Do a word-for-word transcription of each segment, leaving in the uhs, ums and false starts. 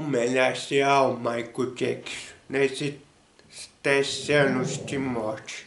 homenagear ao Michael Jackson nesses dez anos de morte.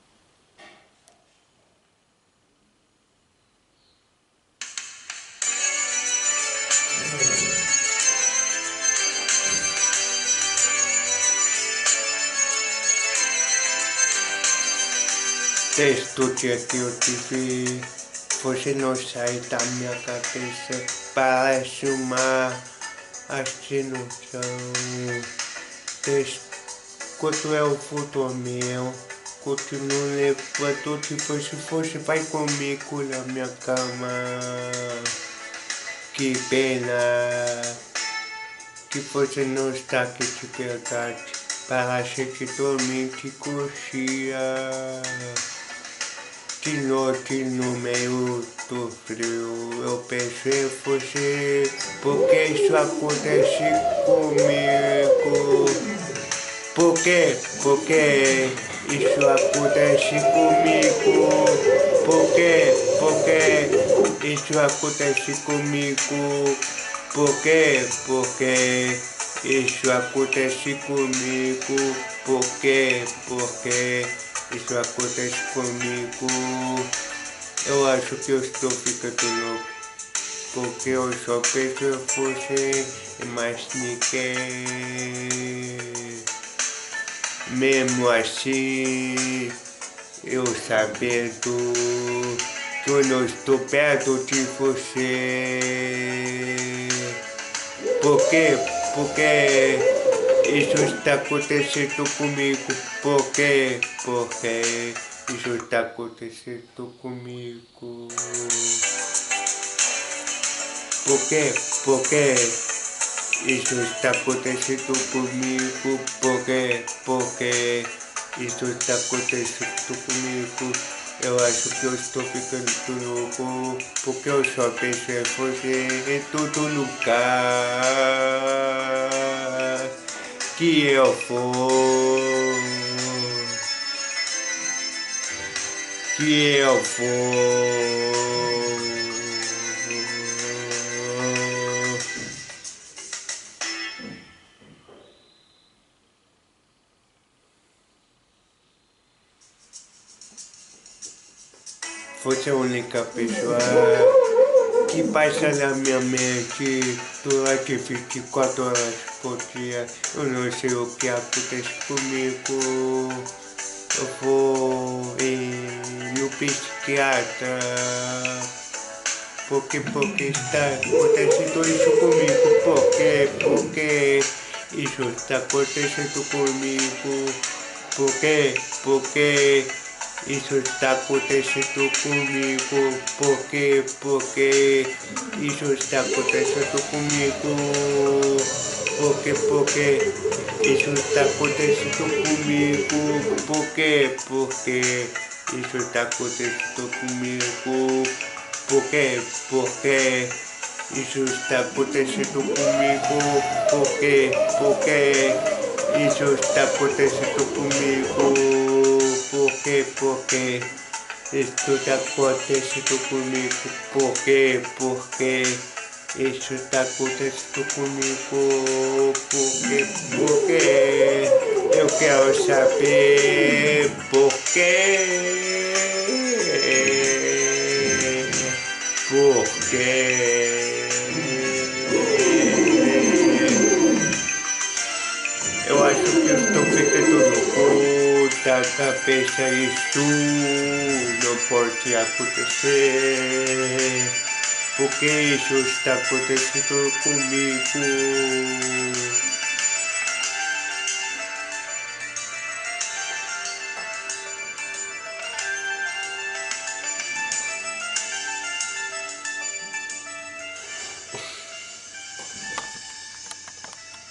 Desde o dia que eu te vi, você não sai da minha cabeça, parece uma alucinação. Desde quando eu fui dormir, continuo levando, tipo se fosse vai comigo na minha cama. Que pena que você não está aqui de verdade, parece que dormir te coxia. De noite no meio do frio eu pensei em você, porque isso acontece comigo. Por quê? Porque isso acontece comigo. Por quê? Porque isso acontece comigo. Por quê? Porque isso acontece comigo. Por quê? Porque isso acontece comigo. Eu acho que eu estou ficando louco, porque eu só penso em você e mais ninguém. Mesmo assim, eu sabendo que eu não estou perto de você. Por quê? Porque isso está acontecendo comigo. Por quê? Porque isso está acontecendo comigo. Por quê? Porque isso está acontecendo comigo. Por quê? Porque isso está acontecendo comigo. Eu acho que eu estou ficando louco, porque eu só penso em você em todo lugar que eu for, que eu for. Você é a única pessoa que passa na minha mente durante vinte e quatro horas por dia. Eu não sei o que acontece comigo. Eu vou ir no psiquiatra. Porque, porque está acontecendo isso comigo. Porque, porque isso está acontecendo comigo. Porque, porque isso está acontecendo comigo. Porque, porque isso está acontecendo comigo. Porque, porque isso está acontecendo comigo. Porque, porque isso está acontecendo comigo. Porque, porque isso está acontecendo comigo. Porque, porque isso está acontecendo comigo. Porque, porque isso está acontecendo comigo. Porque, porque isso está acontecendo comigo. Porque, porque eu quero saber porque. Porque eu acho que eu estou ficando louco da cabeça. Isso não pode acontecer, porque isso está acontecendo comigo.